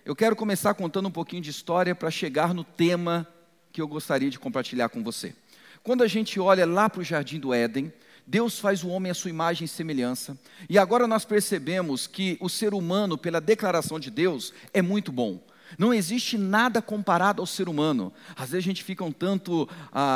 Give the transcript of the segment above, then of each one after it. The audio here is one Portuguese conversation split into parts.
Eu quero começar contando um pouquinho de história para chegar no tema que eu gostaria de compartilhar com você. Quando a gente olha lá para o Jardim do Éden, Deus faz o homem à sua imagem e semelhança, e agora nós percebemos que o ser humano, pela declaração de Deus, é muito bom. Não existe nada comparado ao ser humano. Às vezes a gente fica um tanto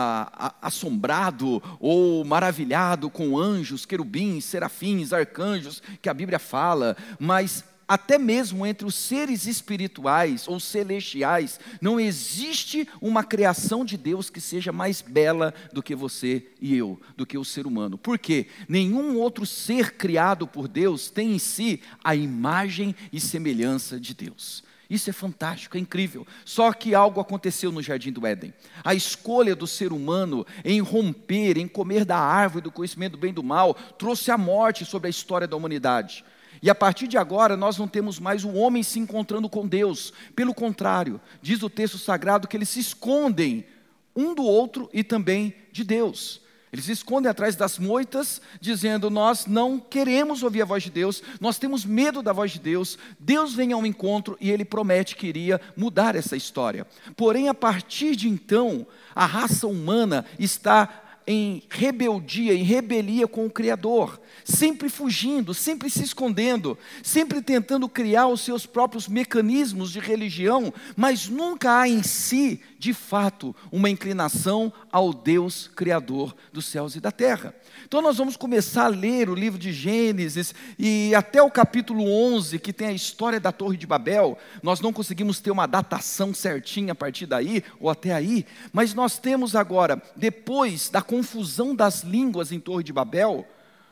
assombrado ou maravilhado com anjos, querubins, serafins, arcanjos, que a Bíblia fala, mas até mesmo entre os seres espirituais ou celestiais, não existe uma criação de Deus que seja mais bela do que você e eu, do que o ser humano. Por quê? Nenhum outro ser criado por Deus tem em si a imagem e semelhança de Deus. Isso é fantástico, é incrível. Só que algo aconteceu no Jardim do Éden. A escolha do ser humano em romper, em comer da árvore do conhecimento do bem e do mal, trouxe a morte sobre a história da humanidade. E a partir de agora, nós não temos mais o homem se encontrando com Deus. Pelo contrário, diz o texto sagrado que eles se escondem um do outro e também de Deus. Eles se escondem atrás das moitas, dizendo: nós não queremos ouvir a voz de Deus, nós temos medo da voz de Deus. Deus vem ao encontro e Ele promete que iria mudar essa história. Porém, a partir de então, a raça humana está em rebeldia, em rebelia com o Criador, sempre fugindo, sempre se escondendo, sempre tentando criar os seus próprios mecanismos de religião, mas nunca há em si, de fato, uma inclinação ao Deus Criador dos céus e da terra. Então nós vamos começar a ler o livro de Gênesis, e até o capítulo 11, que tem a história da Torre de Babel. Nós não conseguimos ter uma datação certinha a partir daí, ou até aí, mas nós temos agora, depois da confusão das línguas em Torre de Babel,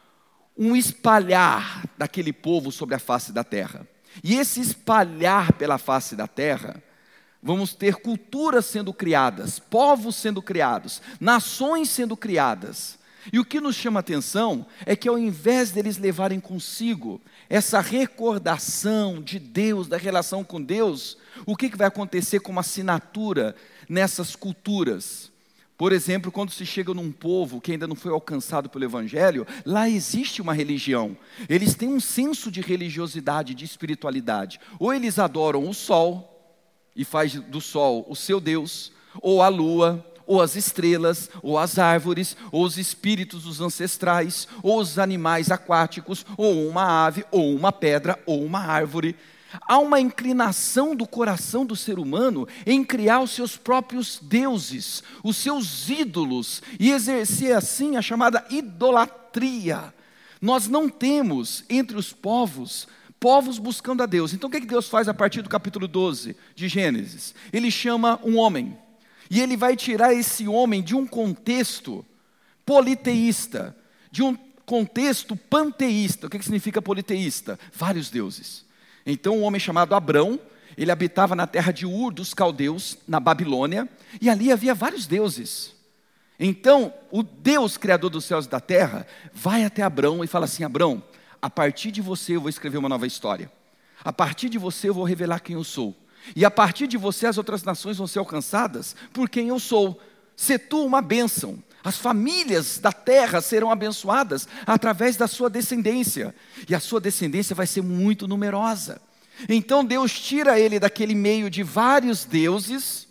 um espalhar daquele povo sobre a face da terra. E esse espalhar pela face da terra, vamos ter culturas sendo criadas, povos sendo criados, nações sendo criadas. E o que nos chama a atenção é que, ao invés deles levarem consigo essa recordação de Deus, da relação com Deus, o que vai acontecer como assinatura nessas culturas? Por exemplo, quando se chega num povo que ainda não foi alcançado pelo Evangelho, lá existe uma religião. Eles têm um senso de religiosidade, de espiritualidade. Ou eles adoram o sol, e faz do sol o seu Deus, ou a lua, ou as estrelas, ou as árvores, ou os espíritos dos ancestrais, ou os animais aquáticos, ou uma ave, ou uma pedra, ou uma árvore. Há uma inclinação do coração do ser humano em criar os seus próprios deuses, os seus ídolos, e exercer assim a chamada idolatria. Nós não temos entre os povos buscando a Deus. Então o que Deus faz a partir do capítulo 12 de Gênesis? Ele chama um homem, e ele vai tirar esse homem de um contexto politeísta, de um contexto panteísta. O que significa politeísta? Vários deuses. Então um homem chamado Abrão, ele habitava na terra de Ur dos caldeus, na Babilônia, e ali havia vários deuses. Então o Deus criador dos céus e da terra vai até Abrão e fala assim: Abrão, a partir de você eu vou escrever uma nova história. A partir de você eu vou revelar quem eu sou. E a partir de você as outras nações vão ser alcançadas por quem eu sou. Sê tu uma bênção. As famílias da terra serão abençoadas através da sua descendência. E a sua descendência vai ser muito numerosa. Então Deus tira ele daquele meio de vários deuses,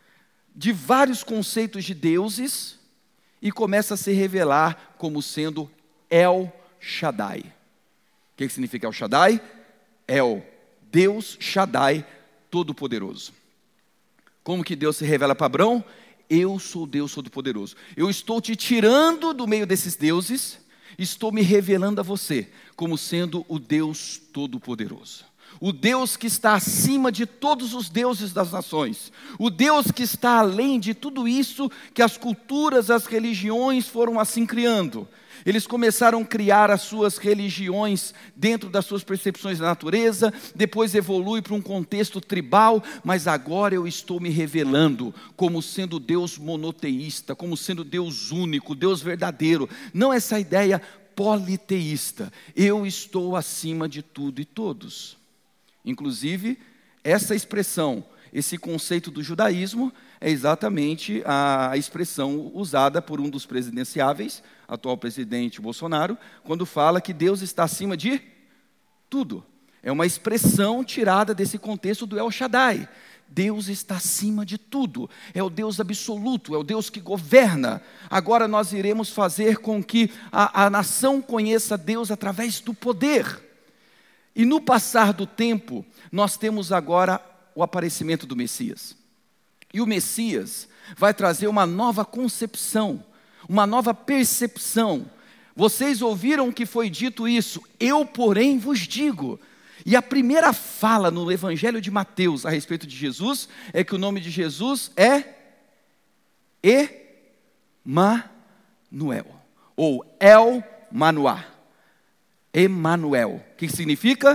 de vários conceitos de deuses, e começa a se revelar como sendo El Shaddai. O que significa El Shaddai? El, Deus Shaddai, Todo-Poderoso. Como que Deus se revela para Abrão? Eu sou Deus Todo-Poderoso. Eu estou te tirando do meio desses deuses, estou me revelando a você como sendo o Deus Todo-Poderoso. O Deus que está acima de todos os deuses das nações. O Deus que está além de tudo isso que as culturas, as religiões foram assim criando. Eles começaram a criar as suas religiões dentro das suas percepções da natureza, depois evolui para um contexto tribal, mas agora eu estou me revelando como sendo Deus monoteísta, como sendo Deus único, Deus verdadeiro. Não essa ideia politeísta. Eu estou acima de tudo e todos. Inclusive, essa expressão, esse conceito do judaísmo, é exatamente a expressão usada por um dos presidenciáveis, atual presidente Bolsonaro, quando fala que Deus está acima de tudo. É uma expressão tirada desse contexto do El Shaddai. Deus está acima de tudo, é o Deus absoluto, é o Deus que governa. Agora nós iremos fazer com que a nação conheça Deus através do poder. E no passar do tempo, nós temos agora o aparecimento do Messias. E o Messias vai trazer uma nova concepção, uma nova percepção. Vocês ouviram que foi dito isso, eu porém vos digo. E a primeira fala no Evangelho de Mateus a respeito de Jesus é que o nome de Jesus é Emanuel, ou El Manoá. Emanuel, o que significa?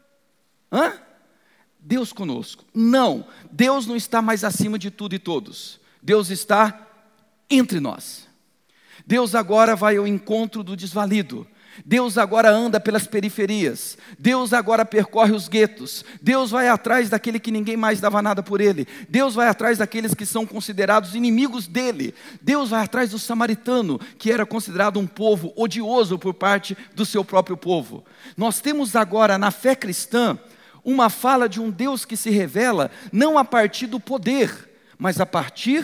Deus conosco. Não, Deus não está mais acima de tudo e todos. Deus está entre nós. Deus agora vai ao encontro do desvalido. Deus agora anda pelas periferias. Deus agora percorre os guetos. Deus vai atrás daquele que ninguém mais dava nada por ele. Deus vai atrás daqueles que são considerados inimigos dele. Deus vai atrás do samaritano, que era considerado um povo odioso por parte do seu próprio povo. Nós temos agora na fé cristã uma fala de um Deus que se revela não a partir do poder, mas a partir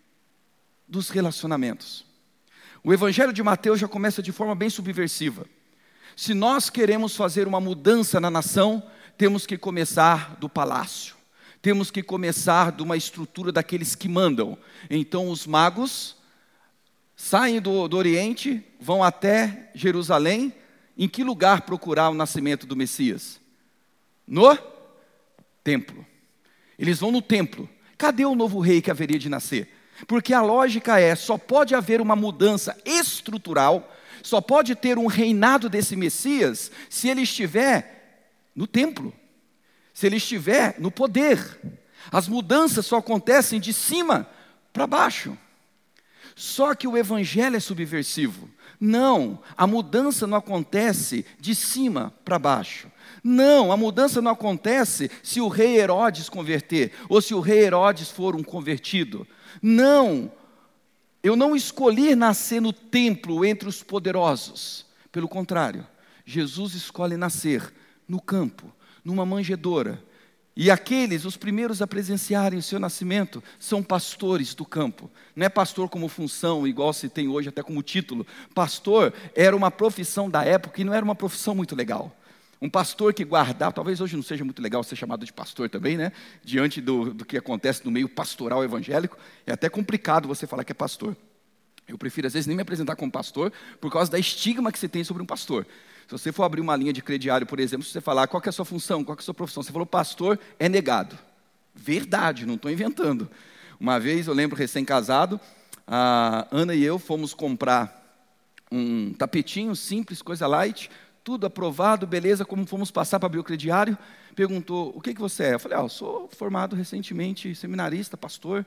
dos relacionamentos. O Evangelho de Mateus já começa de forma bem subversiva. Se nós queremos fazer uma mudança na nação, temos que começar do palácio. Temos que começar de uma estrutura daqueles que mandam. Então os magos saem do Oriente, vão até Jerusalém. Em que lugar procurar o nascimento do Messias? No templo. Eles vão no templo. Cadê o novo rei que haveria de nascer? Porque a lógica é, só pode haver uma mudança estrutural, só pode ter um reinado desse Messias, se ele estiver no templo, se ele estiver no poder. As mudanças só acontecem de cima para baixo. Só que o Evangelho é subversivo. Não, a mudança não acontece de cima para baixo. Não, a mudança não acontece se o rei Herodes converter, ou se o rei Herodes for um convertido. Não, eu não escolhi nascer no templo entre os poderosos. Pelo contrário, Jesus escolhe nascer no campo, numa manjedoura. E aqueles, os primeiros a presenciarem o seu nascimento, são pastores do campo. Não é pastor como função, igual se tem hoje até como título. Pastor era uma profissão da época e não era uma profissão muito legal. Um pastor que guardava, talvez hoje não seja muito legal ser chamado de pastor também, né? Diante do que acontece no meio pastoral evangélico, é até complicado você falar que é pastor. Eu prefiro às vezes nem me apresentar como pastor, por causa da estigma que se tem sobre um pastor. Se você for abrir uma linha de crediário, por exemplo, se você falar qual que é a sua função, qual que é a sua profissão, você falou pastor, é negado. Verdade, não estou inventando. Uma vez, eu lembro, recém-casado, a Ana e eu fomos comprar um tapetinho simples, coisa light, tudo aprovado, beleza, como fomos passar para abrir o crediário, perguntou, o que você é? Eu falei, eu sou formado recentemente, seminarista, pastor.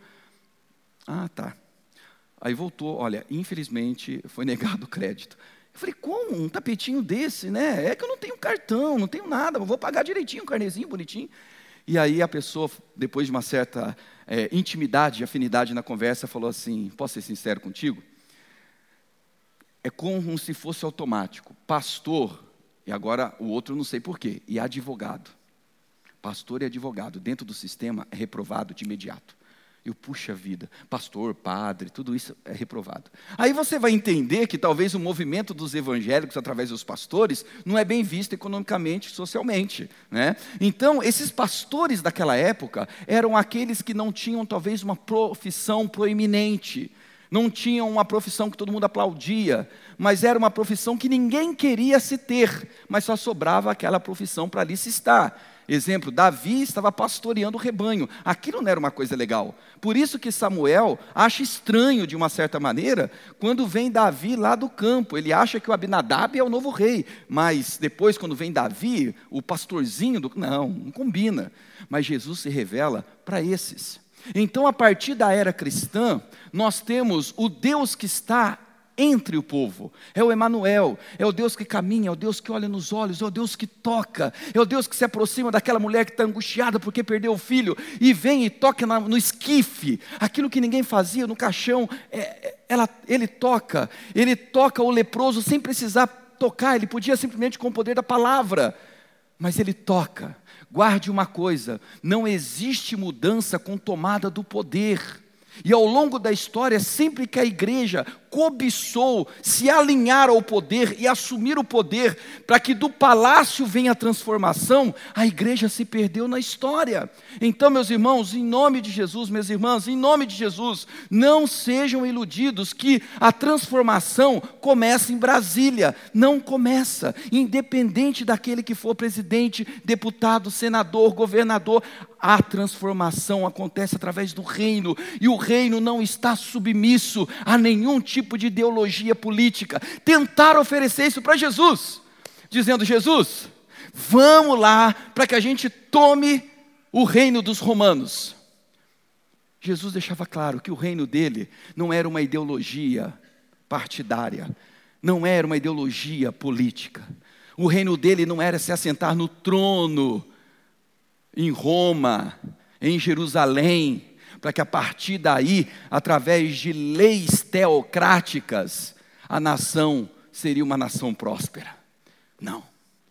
Ah, tá. Aí voltou, olha, infelizmente foi negado o crédito. Eu falei, como? Um tapetinho desse, né? É que eu não tenho cartão, não tenho nada, vou pagar direitinho, um carnezinho bonitinho. E aí a pessoa, depois de uma certa intimidade, afinidade na conversa, falou assim, posso ser sincero contigo? É como se fosse automático. Pastor, e agora o outro não sei porquê, e advogado. Pastor e advogado, dentro do sistema, é reprovado de imediato. Eu, puxa vida, pastor, padre, tudo isso é reprovado. Aí você vai entender que talvez o movimento dos evangélicos através dos pastores não é bem visto economicamente, socialmente, né? Então, esses pastores daquela época eram aqueles que não tinham talvez uma profissão proeminente, não tinham uma profissão que todo mundo aplaudia, mas era uma profissão que ninguém queria se ter, mas só sobrava aquela profissão para ali se estar. Exemplo, Davi estava pastoreando o rebanho. Aquilo não era uma coisa legal. Por isso que Samuel acha estranho, de uma certa maneira, quando vem Davi lá do campo. Ele acha que o Abinadab é o novo rei. Mas depois, quando vem Davi, o pastorzinho do... Não combina. Mas Jesus se revela para esses. Então, a partir da era cristã, nós temos o Deus que está entre o povo, é o Emanuel, é o Deus que caminha, é o Deus que olha nos olhos, é o Deus que toca, é o Deus que se aproxima daquela mulher que está angustiada porque perdeu o filho, e vem e toca no esquife, aquilo que ninguém fazia no caixão, ele toca o leproso sem precisar tocar, ele podia simplesmente com o poder da palavra, mas ele toca. Guarde uma coisa: não existe mudança com tomada do poder. E ao longo da história, sempre que a igreja cobiçou se alinhar ao poder e assumir o poder, para que do palácio venha a transformação, a igreja se perdeu na história. Então, meus irmãos, em nome de Jesus, minhas irmãs, em nome de Jesus, não sejam iludidos que a transformação começa em Brasília. Não começa, independente daquele que for presidente, deputado, senador, governador. A transformação acontece através do reino, e o reino não está submisso a nenhum tipo de ideologia política. Tentaram oferecer isso para Jesus, dizendo: Jesus, vamos lá para que a gente tome o reino dos romanos. Jesus deixava claro que o reino dele não era uma ideologia partidária, não era uma ideologia política. O reino dele não era se assentar no trono em Roma, em Jerusalém, para que a partir daí, através de leis teocráticas, a nação seria uma nação próspera. Não,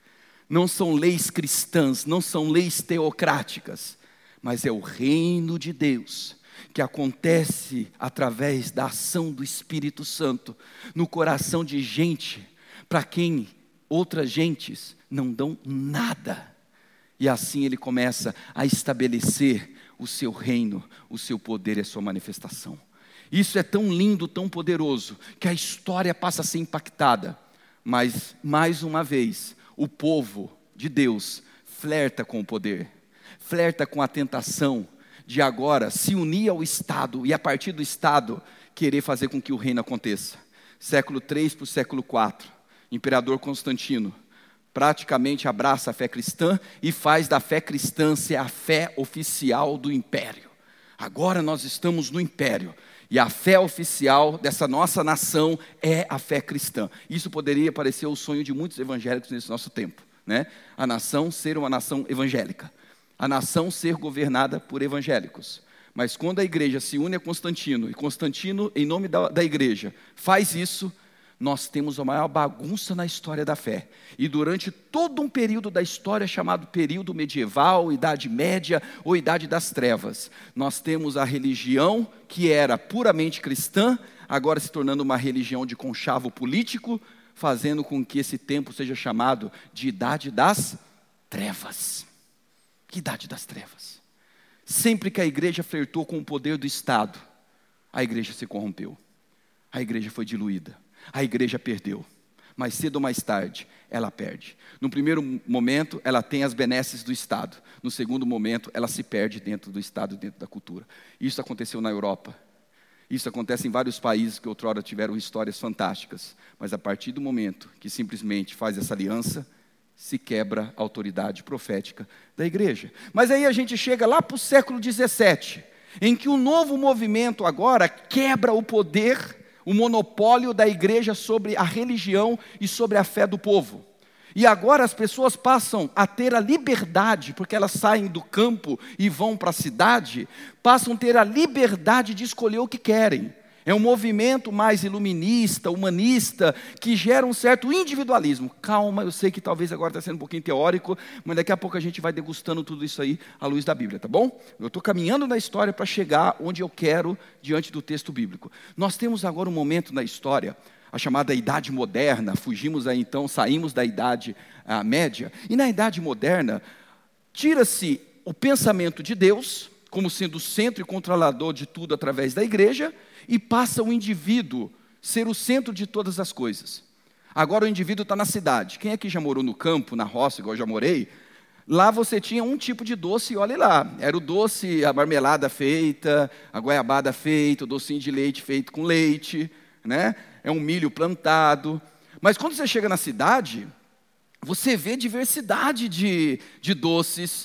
não são leis cristãs, não são leis teocráticas, mas é o reino de Deus, que acontece através da ação do Espírito Santo, no coração de gente, para quem outras gentes não dão nada. E assim ele começa a estabelecer o seu reino, o seu poder e a sua manifestação. Isso é tão lindo, tão poderoso, que a história passa a ser impactada. Mas, mais uma vez, o povo de Deus flerta com o poder, flerta com a tentação de agora se unir ao Estado e a partir do Estado querer fazer com que o reino aconteça. Século 3 para o século 4, Imperador Constantino praticamente abraça a fé cristã e faz da fé cristã ser a fé oficial do império. Agora nós estamos no império e a fé oficial dessa nossa nação é a fé cristã. Isso poderia parecer o sonho de muitos evangélicos nesse nosso tempo, né? A nação ser uma nação evangélica, a nação ser governada por evangélicos. Mas quando a igreja se une a Constantino, e Constantino, em nome da igreja, faz isso, nós temos a maior bagunça na história da fé. E durante todo um período da história chamado período medieval, Idade Média ou Idade das Trevas, nós temos a religião que era puramente cristã, agora se tornando uma religião de conchavo político, fazendo com que esse tempo seja chamado de Idade das Trevas. Que Idade das Trevas? Sempre que a igreja flertou com o poder do Estado, a igreja se corrompeu, a igreja foi diluída. A igreja perdeu, mais cedo ou mais tarde, ela perde. No primeiro momento, ela tem as benesses do Estado. No segundo momento, ela se perde dentro do Estado, dentro da cultura. Isso aconteceu na Europa. Isso acontece em vários países que outrora tiveram histórias fantásticas. Mas a partir do momento que simplesmente faz essa aliança, se quebra a autoridade profética da igreja. Mas aí a gente chega lá para o século 17, em que um novo movimento agora quebra o poder, o monopólio da igreja sobre a religião e sobre a fé do povo. E agora as pessoas passam a ter a liberdade, porque elas saem do campo e vão para a cidade, passam a ter a liberdade de escolher o que querem. É um movimento mais iluminista, humanista, que gera um certo individualismo. Calma, eu sei que talvez agora está sendo um pouquinho teórico, mas daqui a pouco a gente vai degustando tudo isso aí à luz da Bíblia, tá bom? Eu estou caminhando na história para chegar onde eu quero diante do texto bíblico. Nós temos agora um momento na história, a chamada Idade Moderna, fugimos aí então, saímos da Idade Média, e na Idade Moderna, tira-se o pensamento de Deus, como sendo o centro e controlador de tudo através da igreja, e passa o indivíduo ser o centro de todas as coisas. Agora o indivíduo está na cidade. Quem aqui já morou no campo, na roça, igual eu já morei? Lá você tinha um tipo de doce, e olha lá, era o doce, a marmelada feita, a goiabada feita, o docinho de leite feito com leite, né? É um milho plantado. Mas quando você chega na cidade, você vê diversidade de doces,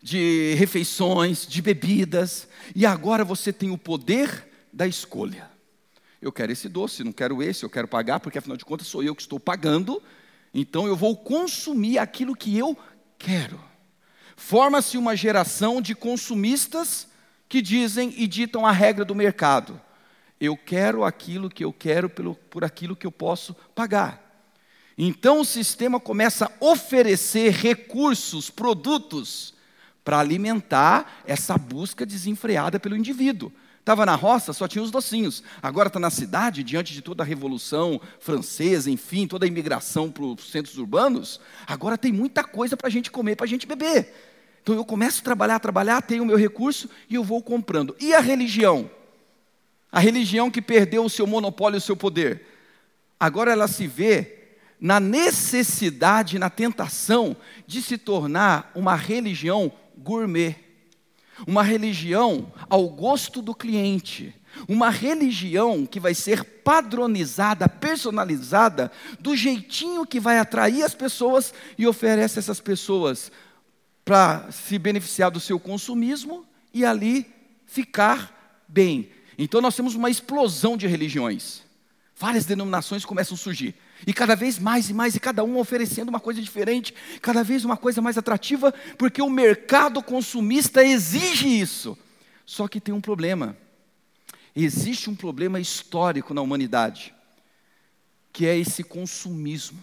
de refeições, de bebidas, e agora você tem o poder da escolha. Eu quero esse doce, não quero esse, eu quero pagar, porque afinal de contas sou eu que estou pagando, então eu vou consumir aquilo que eu quero. Forma-se uma geração de consumistas que dizem e ditam a regra do mercado. Eu quero aquilo que eu quero por aquilo que eu posso pagar. Então o sistema começa a oferecer recursos, produtos, para alimentar essa busca desenfreada pelo indivíduo. Estava na roça, só tinha os docinhos. Agora está na cidade, diante de toda a Revolução Francesa, enfim, toda a imigração para os centros urbanos, agora tem muita coisa para a gente comer, para a gente beber. Então eu começo a trabalhar, tenho o meu recurso e eu vou comprando. E a religião? A religião que perdeu o seu monopólio, o seu poder. Agora ela se vê na necessidade, na tentação de se tornar uma religião gourmet. Uma religião ao gosto do cliente, uma religião que vai ser padronizada, personalizada, do jeitinho que vai atrair as pessoas e oferece essas pessoas para se beneficiar do seu consumismo e ali ficar bem. Então nós temos uma explosão de religiões, várias denominações começam a surgir. E cada vez mais e mais, e cada um oferecendo uma coisa diferente, cada vez uma coisa mais atrativa, porque o mercado consumista exige isso. Só que tem um problema. Existe um problema histórico na humanidade, que é esse consumismo.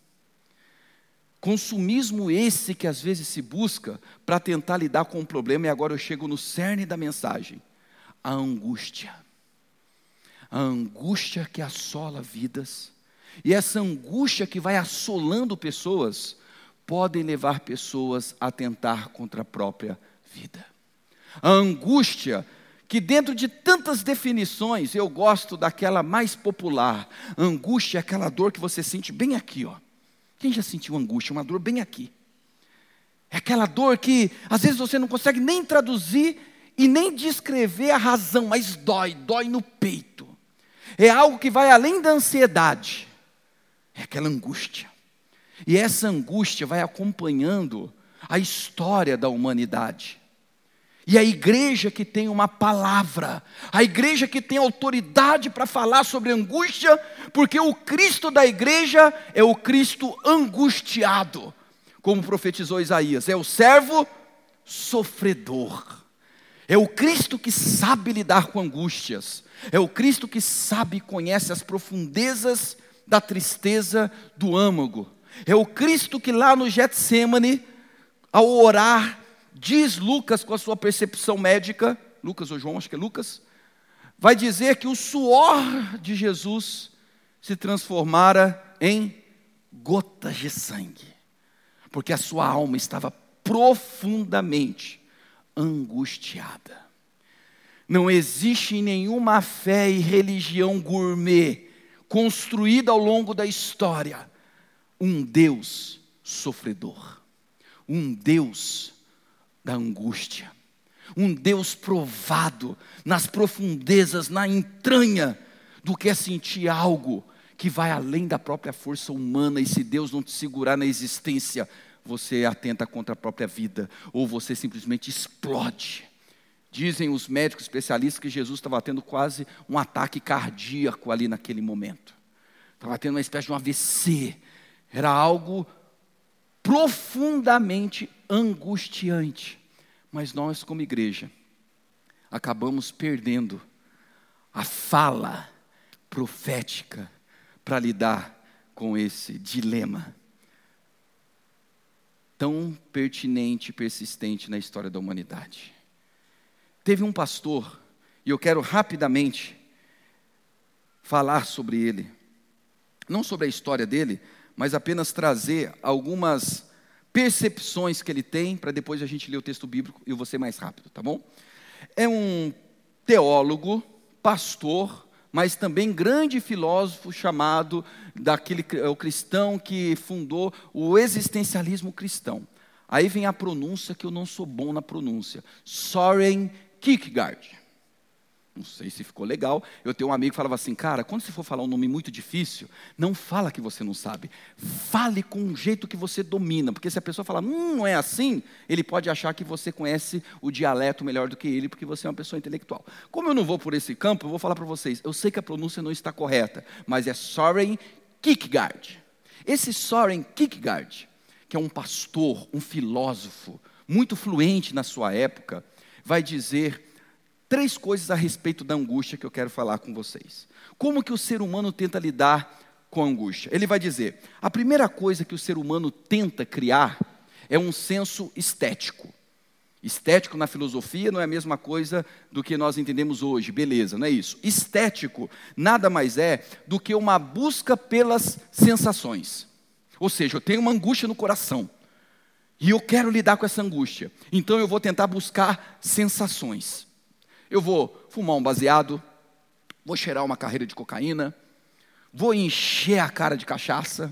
Consumismo esse que às vezes se busca para tentar lidar com o problema, e agora eu chego no cerne da mensagem. A angústia. A angústia que assola vidas. E essa angústia que vai assolando pessoas, podem levar pessoas a atentar contra a própria vida. A angústia, que dentro de tantas definições, eu gosto daquela mais popular. A angústia é aquela dor que você sente bem aqui, ó. Quem já sentiu angústia? Uma dor bem aqui. É aquela dor que, às vezes, você não consegue nem traduzir e nem descrever a razão, mas dói no peito. É algo que vai além da ansiedade. É aquela angústia. E essa angústia vai acompanhando a história da humanidade. E a igreja que tem uma palavra, a igreja que tem autoridade para falar sobre angústia, porque o Cristo da igreja é o Cristo angustiado, como profetizou Isaías, é o servo sofredor. É o Cristo que sabe lidar com angústias, é o Cristo que sabe e conhece as profundezas da tristeza do âmago. É o Cristo que lá no Getsêmani, ao orar, diz Lucas com a sua percepção médica, Lucas ou João, acho que é Lucas, vai dizer que o suor de Jesus se transformara em gotas de sangue, porque a sua alma estava profundamente angustiada. Não existe nenhuma fé e religião gourmet construída ao longo da história, um Deus sofredor, um Deus da angústia, um Deus provado nas profundezas, na entranha do que é sentir algo que vai além da própria força humana, e se Deus não te segurar na existência, você atenta contra a própria vida, ou você simplesmente explode. Dizem os médicos especialistas que Jesus estava tendo quase um ataque cardíaco ali naquele momento. Estava tendo uma espécie de um AVC. Era algo profundamente angustiante. Mas nós, como igreja, acabamos perdendo a fala profética para lidar com esse dilema tão pertinente e persistente na história da humanidade. Teve um pastor, e eu quero rapidamente falar sobre ele, não sobre a história dele, mas apenas trazer algumas percepções que ele tem, para depois a gente ler o texto bíblico e eu vou ser mais rápido, tá bom? É um teólogo, pastor, mas também grande filósofo chamado, o cristão que fundou o existencialismo cristão. Aí vem a pronúncia, que eu não sou bom na pronúncia, Søren Kierkegaard. Não sei se ficou legal. Eu tenho um amigo que falava assim, cara, quando você for falar um nome muito difícil, não fala que você não sabe. Fale com um jeito que você domina, porque se a pessoa falar, não é assim, ele pode achar que você conhece o dialeto melhor do que ele, porque você é uma pessoa intelectual. Como eu não vou por esse campo, eu vou falar para vocês, eu sei que a pronúncia não está correta, mas é Søren Kierkegaard. Esse Søren Kierkegaard, que é um pastor, um filósofo, muito fluente na sua época, vai dizer 3 coisas a respeito da angústia que eu quero falar com vocês. Como que o ser humano tenta lidar com a angústia? Ele vai dizer, a primeira coisa que o ser humano tenta criar é um senso estético. Estético na filosofia não é a mesma coisa do que nós entendemos hoje, beleza, não é isso. Estético nada mais é do que uma busca pelas sensações. Ou seja, eu tenho uma angústia no coração e eu quero lidar com essa angústia. Então eu vou tentar buscar sensações. Eu vou fumar um baseado, vou cheirar uma carreira de cocaína, vou encher a cara de cachaça,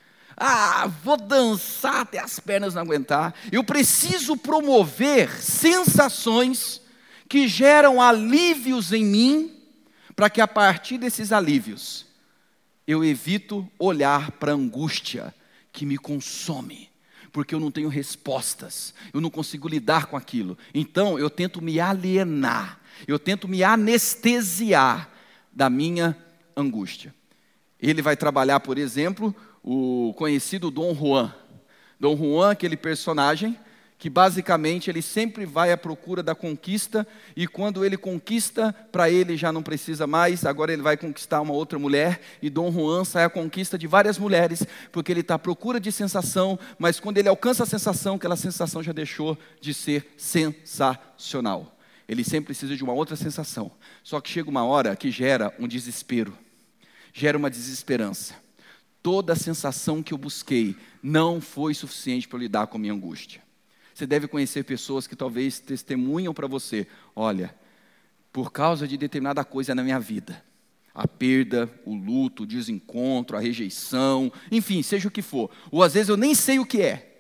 vou dançar até as pernas não aguentar. Eu preciso promover sensações que geram alívios em mim, para que a partir desses alívios, eu evito olhar para a angústia que me consome, porque eu não tenho respostas, eu não consigo lidar com aquilo. Então eu tento me alienar, eu tento me anestesiar da minha angústia. Ele vai trabalhar, por exemplo, o conhecido Dom Juan. Dom Juan, aquele personagem que basicamente ele sempre vai à procura da conquista, e quando ele conquista, para ele já não precisa mais, agora ele vai conquistar uma outra mulher, e Dom Juan sai à conquista de várias mulheres, porque ele está à procura de sensação, mas quando ele alcança a sensação, aquela sensação já deixou de ser sensacional. Ele sempre precisa de uma outra sensação, só que chega uma hora que gera um desespero, gera uma desesperança. Toda a sensação que eu busquei não foi suficiente para eu lidar com a minha angústia. Você deve conhecer pessoas que talvez testemunham para você, olha, por causa de determinada coisa na minha vida, a perda, o luto, o desencontro, a rejeição, enfim, seja o que for, ou às vezes eu nem sei o que é,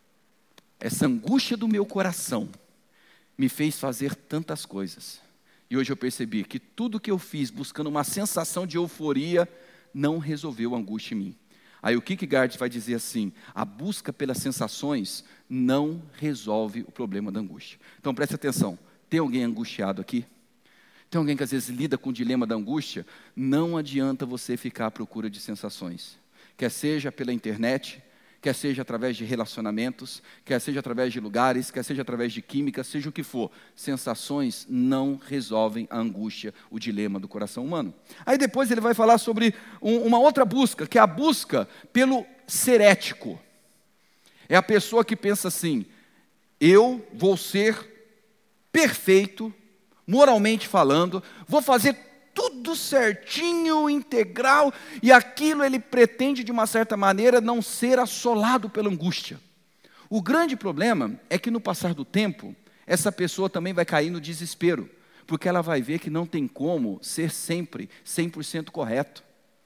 essa angústia do meu coração me fez fazer tantas coisas, e hoje eu percebi que tudo que eu fiz buscando uma sensação de euforia, não resolveu a angústia em mim. Aí o Kierkegaard vai dizer assim, a busca pelas sensações não resolve o problema da angústia. Então preste atenção, tem alguém angustiado aqui? Tem alguém que às vezes lida com o dilema da angústia? Não adianta você ficar à procura de sensações. Quer seja pela internet, quer seja através de relacionamentos, quer seja através de lugares, quer seja através de química, seja o que for. Sensações não resolvem a angústia, o dilema do coração humano. Aí depois ele vai falar sobre uma outra busca, que é a busca pelo ser ético. É a pessoa que pensa assim, eu vou ser perfeito, moralmente falando, vou fazer tudo certinho, integral, e aquilo ele pretende de uma certa maneira não ser assolado pela angústia. O grande problema é que no passar do tempo, essa pessoa também vai cair no desespero, porque ela vai ver que não tem como ser sempre 100% correto.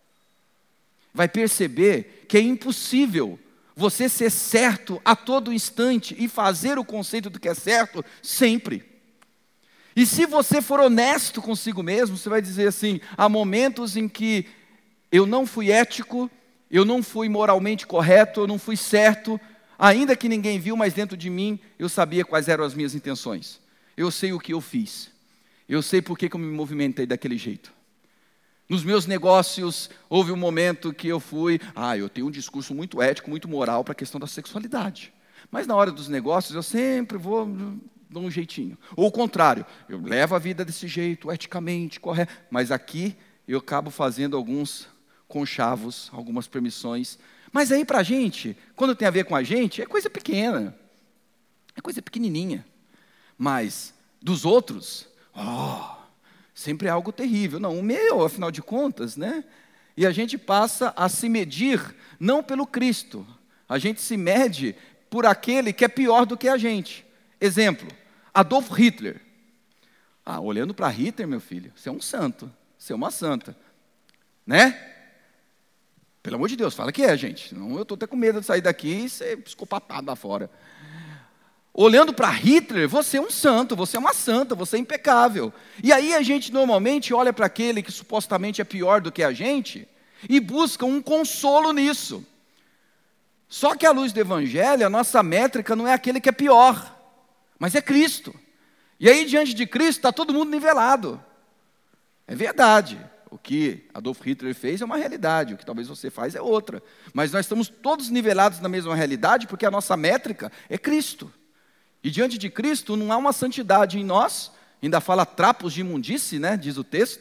Vai perceber que é impossível você ser certo a todo instante e fazer o conceito do que é certo sempre. E se você for honesto consigo mesmo, você vai dizer assim, há momentos em que eu não fui ético, eu não fui moralmente correto, eu não fui certo, ainda que ninguém viu, mas dentro de mim eu sabia quais eram as minhas intenções. Eu sei o que eu fiz, eu sei por que eu me movimentei daquele jeito. Nos meus negócios, houve um momento que eu fui, eu tenho um discurso muito ético, muito moral para a questão da sexualidade. Mas na hora dos negócios eu sempre vou... dou um jeitinho, ou o contrário, eu levo a vida desse jeito, eticamente, correto, mas aqui eu acabo fazendo alguns conchavos, algumas permissões, mas aí para a gente, quando tem a ver com a gente, é coisa pequena, é coisa pequenininha, mas dos outros, sempre é algo terrível, não, o meu, afinal de contas, né, e a gente passa a se medir, não pelo Cristo, a gente se mede por aquele que é pior do que a gente. Exemplo, Adolf Hitler. Olhando para Hitler, meu filho, você é um santo, você é uma santa, né? Pelo amor de Deus, fala que é, gente. Senão eu estou até com medo de sair daqui e ser psicopatado lá fora. Olhando para Hitler, você é um santo, você é uma santa, você é impecável. E aí a gente normalmente olha para aquele que supostamente é pior do que a gente e busca um consolo nisso. Só que à luz do Evangelho, a nossa métrica não é aquele que é pior, mas é Cristo. E aí diante de Cristo está todo mundo nivelado. É verdade, o que Adolf Hitler fez é uma realidade, o que talvez você faz é outra. Mas nós estamos todos nivelados na mesma realidade, porque a nossa métrica é Cristo. E diante de Cristo não há uma santidade em nós, ainda fala trapos de imundície, né, diz o texto,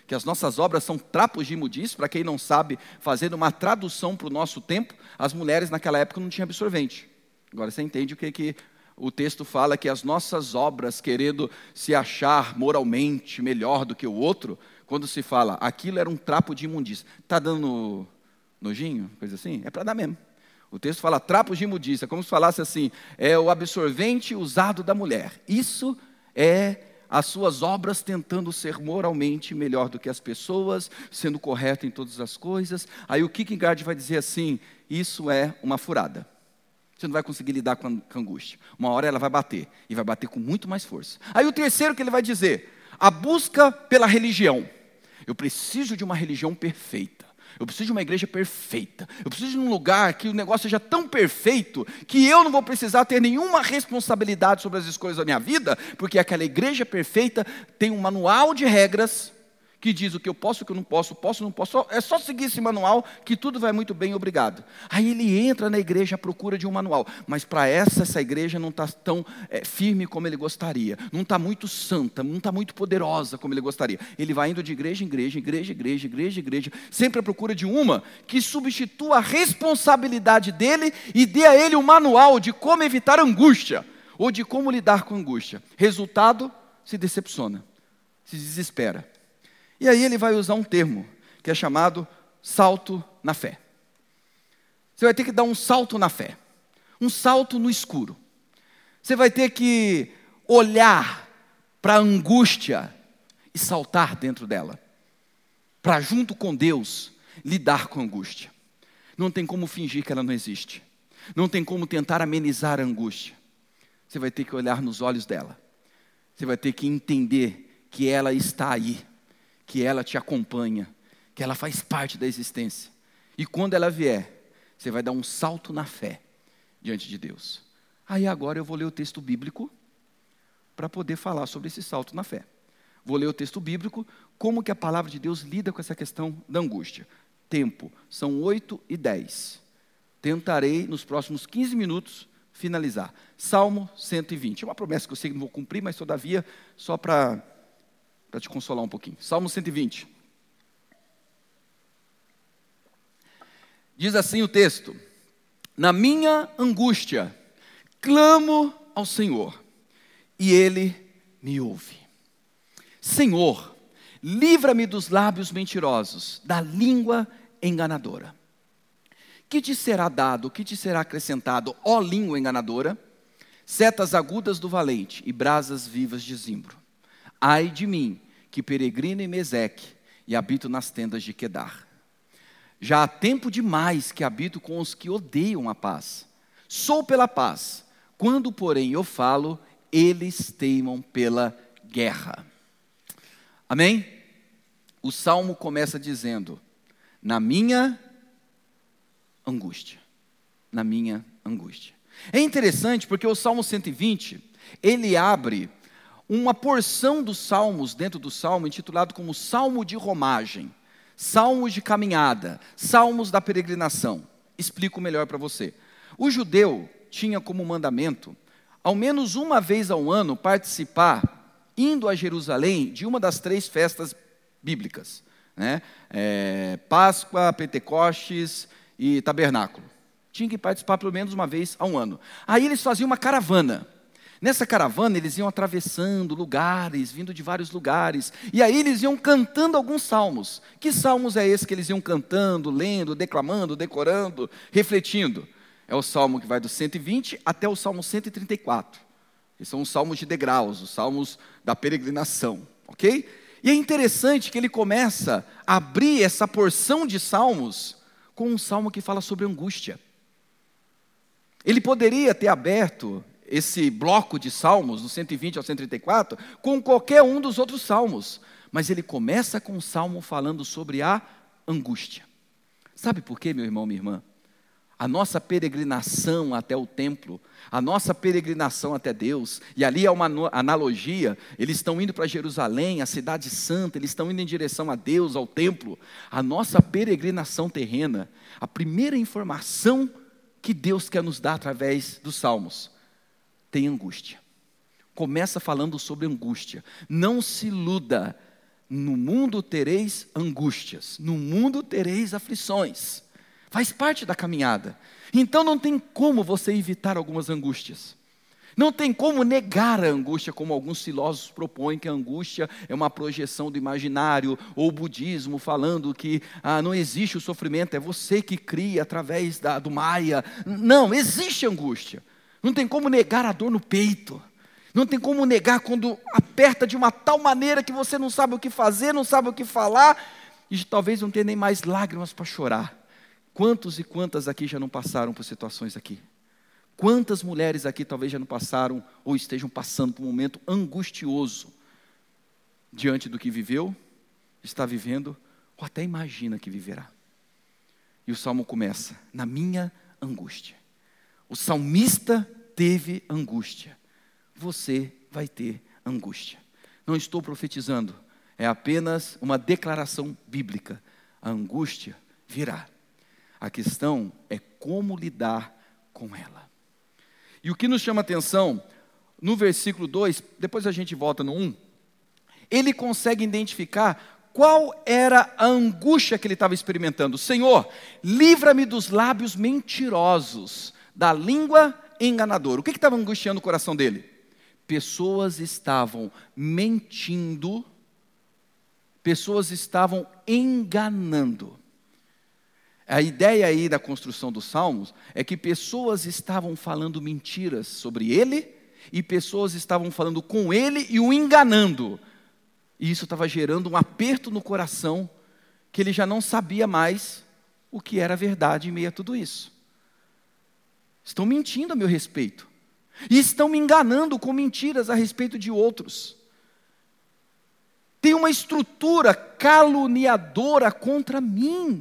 que as nossas obras são trapos de imundícia. Para quem não sabe, fazendo uma tradução para o nosso tempo, as mulheres naquela época não tinham absorvente. Agora você entende o que o texto fala, que as nossas obras, querendo se achar moralmente melhor do que o outro, quando se fala, aquilo era um trapo de imundícia. Está dando nojinho, coisa assim? É para dar mesmo. O texto fala trapos de imundícia, como se falasse assim, é o absorvente usado da mulher. Isso é as suas obras tentando ser moralmente melhor do que as pessoas, sendo correto em todas as coisas. Aí o Kierkegaard vai dizer assim, isso é uma furada. Você não vai conseguir lidar com a angústia. Uma hora ela vai bater, e vai bater com muito mais força. Aí o terceiro que ele vai dizer, a busca pela religião. Eu preciso de uma religião perfeita. Eu preciso de uma igreja perfeita. Eu preciso de um lugar que o negócio seja tão perfeito que eu não vou precisar ter nenhuma responsabilidade sobre as escolhas da minha vida, porque aquela igreja perfeita tem um manual de regras que diz o que eu posso, o que eu não posso, não posso. É só seguir esse manual que tudo vai muito bem, obrigado. Aí ele entra na igreja à procura de um manual, mas para essa igreja não está tão firme como ele gostaria, não está muito santa, não está muito poderosa como ele gostaria. Ele vai indo de igreja em igreja, sempre à procura de uma que substitua a responsabilidade dele e dê a ele um manual de como evitar angústia, ou de como lidar com angústia. Resultado, se decepciona, se desespera. E aí ele vai usar um termo, que é chamado salto na fé. Você vai ter que dar um salto na fé, um salto no escuro. Você vai ter que olhar para a angústia e saltar dentro dela, para junto com Deus, lidar com a angústia. Não tem como fingir que ela não existe, não tem como tentar amenizar a angústia. Você vai ter que olhar nos olhos dela, você vai ter que entender que ela está aí, que ela te acompanha, que ela faz parte da existência. E quando ela vier, você vai dar um salto na fé diante de Deus. Aí agora eu vou ler o texto bíblico para poder falar sobre esse salto na fé. Vou ler o texto bíblico, como que a palavra de Deus lida com essa questão da angústia. Tempo, são 8h10. Tentarei nos próximos 15 minutos finalizar. Salmo 120, é uma promessa que eu sei que não vou cumprir, mas todavia, só para te consolar um pouquinho. Salmo 120. Diz assim o texto: na minha angústia, clamo ao Senhor, e Ele me ouve. Senhor, livra-me dos lábios mentirosos, da língua enganadora. Que te será dado, que te será acrescentado, ó língua enganadora? Setas agudas do valente e brasas vivas de zimbro. Ai de mim, que peregrino em Meseque e habito nas tendas de Quedar. Já há tempo demais que habito com os que odeiam a paz. Sou pela paz, quando porém eu falo, eles teimam pela guerra. Amém? O salmo começa dizendo, na minha angústia, na minha angústia. É interessante porque o Salmo 120, ele abre uma porção dos salmos dentro do salmo, intitulado como Salmo de Romagem, Salmos de Caminhada, Salmos da Peregrinação. Explico melhor para você. O judeu tinha como mandamento, ao menos uma vez ao ano, participar, indo a Jerusalém, de uma das 3 festas bíblicas, né? Páscoa, Pentecostes e Tabernáculo. Tinha que participar pelo menos uma vez ao ano. Aí eles faziam uma caravana. Nessa caravana eles iam atravessando lugares, vindo de vários lugares, e aí eles iam cantando alguns salmos. Que salmos é esse que eles iam cantando, lendo, declamando, decorando, refletindo? É o salmo que vai do 120 até o salmo 134. Esses são os salmos de degraus, os salmos da peregrinação, ok? E é interessante que ele começa a abrir essa porção de salmos com um salmo que fala sobre angústia. Ele poderia ter aberto esse bloco de salmos, do 120 ao 134, com qualquer um dos outros salmos. Mas ele começa com um salmo falando sobre a angústia. Sabe por quê, meu irmão, minha irmã? A nossa peregrinação até o templo, a nossa peregrinação até Deus, e ali é uma analogia, eles estão indo para Jerusalém, a cidade santa, eles estão indo em direção a Deus, ao templo. A nossa peregrinação terrena, a primeira informação que Deus quer nos dar através dos salmos, tem angústia. Começa falando sobre angústia. Não se iluda no mundo tereis angústias, no mundo tereis aflições. Faz parte da caminhada. Então não tem como você evitar algumas angústias. Não tem como negar a angústia, como alguns filósofos propõem que a angústia é uma projeção do imaginário, ou o budismo falando que não existe o sofrimento, é você que cria através do Maya. Não, existe angústia. Não tem como negar a dor no peito. Não tem como negar quando aperta de uma tal maneira que você não sabe o que fazer, não sabe o que falar, e talvez não tenha nem mais lágrimas para chorar. Quantos e quantas aqui já não passaram por situações aqui? Quantas mulheres aqui talvez já não passaram ou estejam passando por um momento angustioso diante do que viveu, está vivendo ou até imagina que viverá. E o salmo começa, na minha angústia. O salmista teve angústia. Você vai ter angústia. Não estou profetizando, é apenas uma declaração bíblica. A angústia virá. A questão é como lidar com ela. E o que nos chama a atenção, no versículo 2, depois a gente volta no 1, ele consegue identificar qual era a angústia que ele estava experimentando. Senhor, livra-me dos lábios mentirosos, da língua enganadora. O que estava angustiando o coração dele? Pessoas estavam mentindo, pessoas estavam enganando. A ideia aí da construção dos salmos é que pessoas estavam falando mentiras sobre ele e pessoas estavam falando com ele e o enganando. E isso estava gerando um aperto no coração que ele já não sabia mais o que era verdade em meio a tudo isso. Estão mentindo a meu respeito. E estão me enganando com mentiras a respeito de outros. Tem uma estrutura caluniadora contra mim.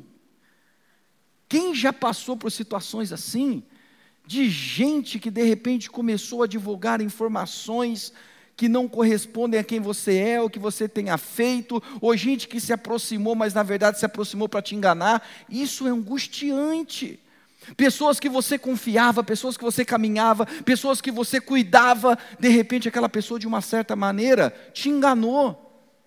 Quem já passou por situações assim, de gente que de repente começou a divulgar informações que não correspondem a quem você é, ou que você tenha feito, ou gente que se aproximou, mas na verdade se aproximou para te enganar, isso é angustiante. Pessoas que você confiava, pessoas que você caminhava, pessoas que você cuidava, de repente aquela pessoa de uma certa maneira te enganou.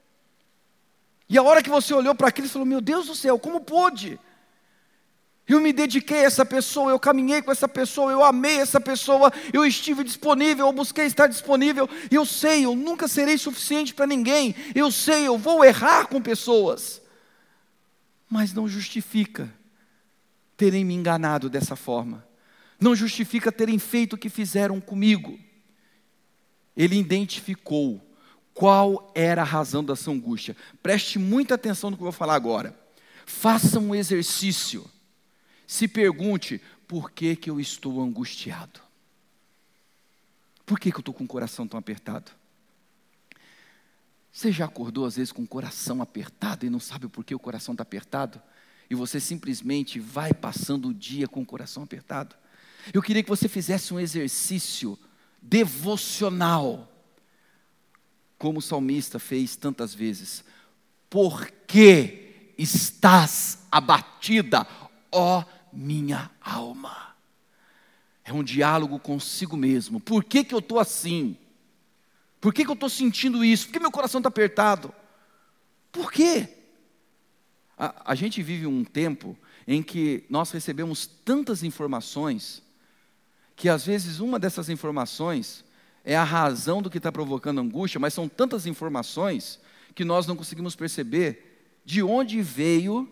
E a hora que você olhou para aquilo e falou, meu Deus do céu, como pôde? Eu me dediquei a essa pessoa, eu caminhei com essa pessoa, eu amei essa pessoa, eu estive disponível, eu busquei estar disponível. Eu sei, eu nunca serei suficiente para ninguém. Eu sei, eu vou errar com pessoas. Mas não justifica terem me enganado dessa forma. Não justifica terem feito o que fizeram comigo. Ele identificou qual era a razão dessa angústia. Preste muita atenção no que eu vou falar agora. Faça um exercício. Se pergunte, por que que eu estou angustiado? Por que que eu estou com o coração tão apertado? Você já acordou às vezes com o coração apertado e não sabe por que o coração está apertado? E você simplesmente vai passando o dia com o coração apertado? Eu queria que você fizesse um exercício devocional, como o salmista fez tantas vezes. Por que estás abatida, ó minha alma? É um diálogo consigo mesmo. Por que que eu estou assim? Por que que eu estou sentindo isso? Por que meu coração está apertado? Por quê? A gente vive um tempo em que nós recebemos tantas informações, que às vezes uma dessas informações é a razão do que está provocando angústia, mas são tantas informações que nós não conseguimos perceber de onde veio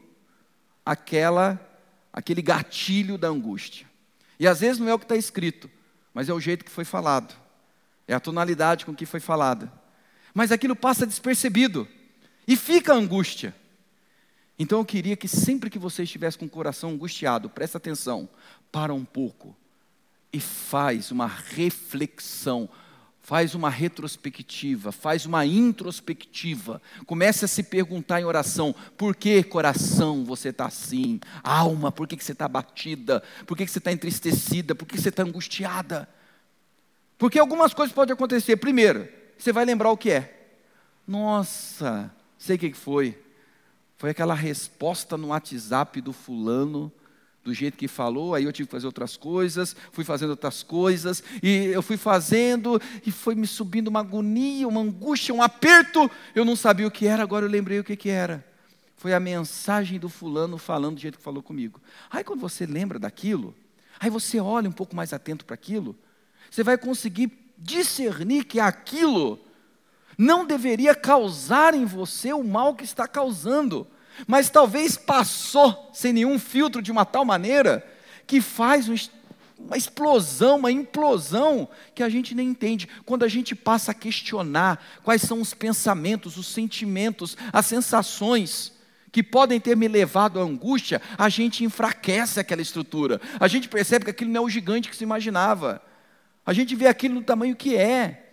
aquele gatilho da angústia. E às vezes não é o que está escrito, mas é o jeito que foi falado, é a tonalidade com que foi falada. Mas aquilo passa despercebido e fica a angústia. Então eu queria que sempre que você estivesse com o coração angustiado, presta atenção, para um pouco e faz uma reflexão, faz uma retrospectiva, faz uma introspectiva. Comece a se perguntar em oração, por que coração você está assim? Alma, por que você está abatida? Por que você está entristecida? Por que você está angustiada? Porque algumas coisas podem acontecer. Primeiro, você vai lembrar o que é. Nossa, sei o que foi. Foi aquela resposta no WhatsApp do fulano do jeito que falou, aí eu tive que fazer outras coisas, fui fazendo outras coisas, e eu fui fazendo, e foi me subindo uma agonia, uma angústia, um aperto, eu não sabia o que era, agora eu lembrei o que era. Foi a mensagem do fulano falando do jeito que falou comigo. Aí quando você lembra daquilo, aí você olha um pouco mais atento para aquilo, você vai conseguir discernir que aquilo não deveria causar em você o mal que está causando, mas talvez passou sem nenhum filtro de uma tal maneira que faz uma explosão, uma implosão que a gente nem entende. Quando a gente passa a questionar quais são os pensamentos, os sentimentos, as sensações que podem ter me levado à angústia, a gente enfraquece aquela estrutura. A gente percebe que aquilo não é o gigante que se imaginava. A gente vê aquilo no tamanho que é.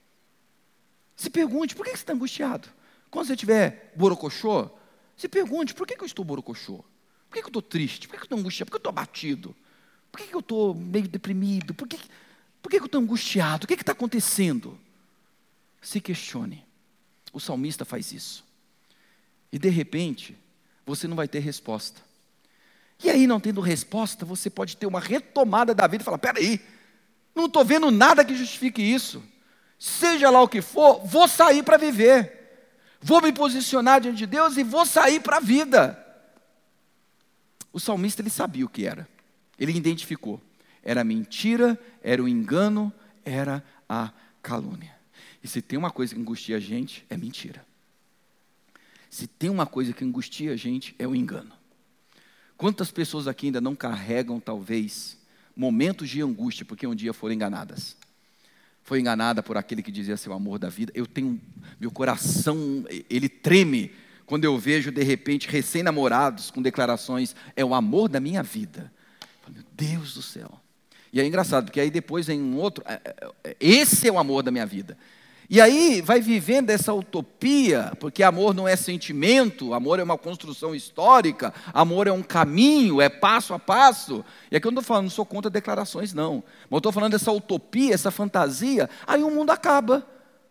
Se pergunte, por que você está angustiado? Quando você tiver borocochô, se pergunte, por que eu estou borocochô? Por que eu estou triste? Por que eu estou angustiado? Por que eu estou abatido? Por que eu estou meio deprimido? Por que eu estou angustiado? O que está acontecendo? Se questione. O salmista faz isso. E de repente, você não vai ter resposta. E aí, não tendo resposta, você pode ter uma retomada da vida e falar, peraí, não estou vendo nada que justifique isso. Seja lá o que for, vou sair para viver. Vou me posicionar diante de Deus e vou sair para a vida. O salmista, ele sabia o que era. Ele identificou. Era mentira, era o engano, era a calúnia. E se tem uma coisa que angustia a gente, é mentira. Se tem uma coisa que angustia a gente, é o engano. Quantas pessoas aqui ainda não carregam, talvez, momentos de angústia, porque um dia foram enganadas? Foi enganada por aquele que dizia ser o amor da vida. Meu coração, ele treme quando eu vejo, de repente, recém-namorados com declarações, é o amor da minha vida. Meu Deus do céu. E é engraçado, porque aí depois vem um outro, esse é o amor da minha vida. E aí vai vivendo essa utopia, porque amor não é sentimento, amor é uma construção histórica, amor é um caminho, é passo a passo. E aqui eu não estou falando, não sou contra declarações não, mas eu estou falando dessa utopia, essa fantasia, aí o mundo acaba,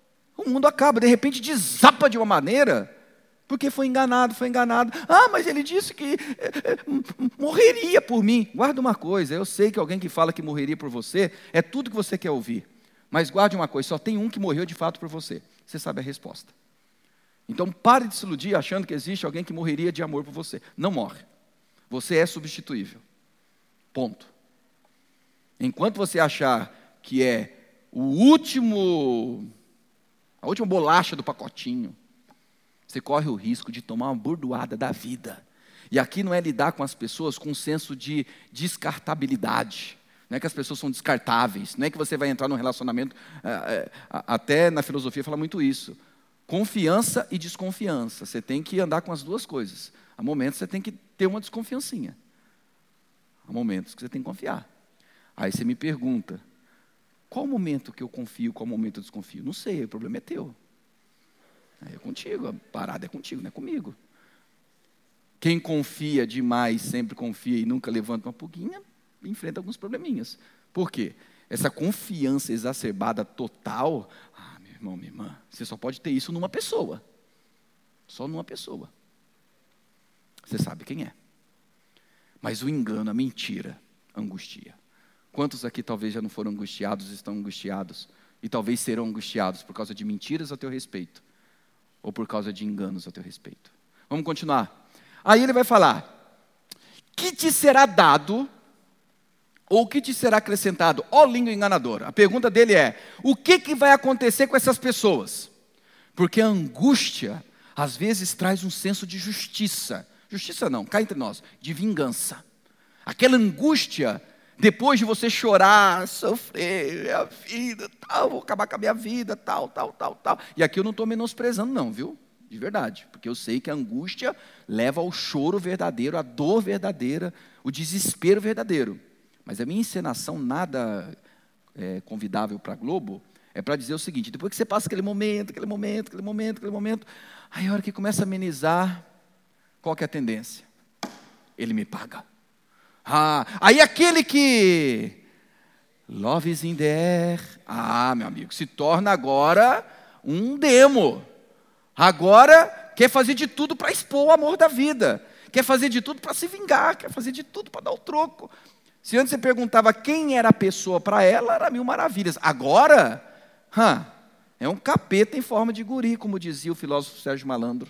de repente desapa de uma maneira, porque foi enganado. Ah, mas ele disse que morreria por mim. Guarda uma coisa, eu sei que alguém que fala que morreria por você, é tudo que você quer ouvir. Mas guarde uma coisa, só tem um que morreu de fato por você. Você sabe a resposta. Então pare de se iludir achando que existe alguém que morreria de amor por você. Não morre. Você é substituível. Ponto. Enquanto você achar que é a última bolacha do pacotinho, você corre o risco de tomar uma bordoada da vida. E aqui não é lidar com as pessoas com um senso de descartabilidade. Não é que as pessoas são descartáveis, não é que você vai entrar num relacionamento, até na filosofia fala muito isso, confiança e desconfiança, você tem que andar com as duas coisas, há momentos você tem que ter uma desconfiancinha, há momentos que você tem que confiar, aí você me pergunta, qual momento que eu confio, qual momento eu desconfio? Não sei, o problema é teu, é contigo, a parada é contigo, não é comigo. Quem confia demais, sempre confia e nunca levanta uma pulguinha, enfrenta alguns probleminhas. Por quê? Essa confiança exacerbada total, meu irmão, minha irmã, você só pode ter isso numa pessoa. Só numa pessoa. Você sabe quem é. Mas o engano, a mentira, angustia. Quantos aqui talvez já não foram angustiados, estão angustiados, e talvez serão angustiados por causa de mentiras a teu respeito, ou por causa de enganos a teu respeito? Vamos continuar. Aí ele vai falar, que te será dado, ou o que te será acrescentado? Ó língua enganadora. A pergunta dele é, o que vai acontecer com essas pessoas? Porque a angústia, às vezes, traz um senso de justiça. Justiça não, cá entre nós, de vingança. Aquela angústia, depois de você chorar, sofrer, a vida, tal, vou acabar com a minha vida, tal. E aqui eu não estou menosprezando não, viu? De verdade, porque eu sei que a angústia leva ao choro verdadeiro, à dor verdadeira, o desespero verdadeiro. Mas a minha encenação nada convidável para a Globo é para dizer o seguinte, depois que você passa aquele momento, aí a hora que começa a amenizar, qual que é a tendência? Ele me paga. Aí aquele que love is in the air, meu amigo, se torna agora um demo. Agora quer fazer de tudo para expor o amor da vida. quer fazer de tudo para se vingar, quer fazer de tudo para dar o troco. Se antes você perguntava quem era a pessoa para ela, era mil maravilhas. Agora, é um capeta em forma de guri, como dizia o filósofo Sérgio Malandro.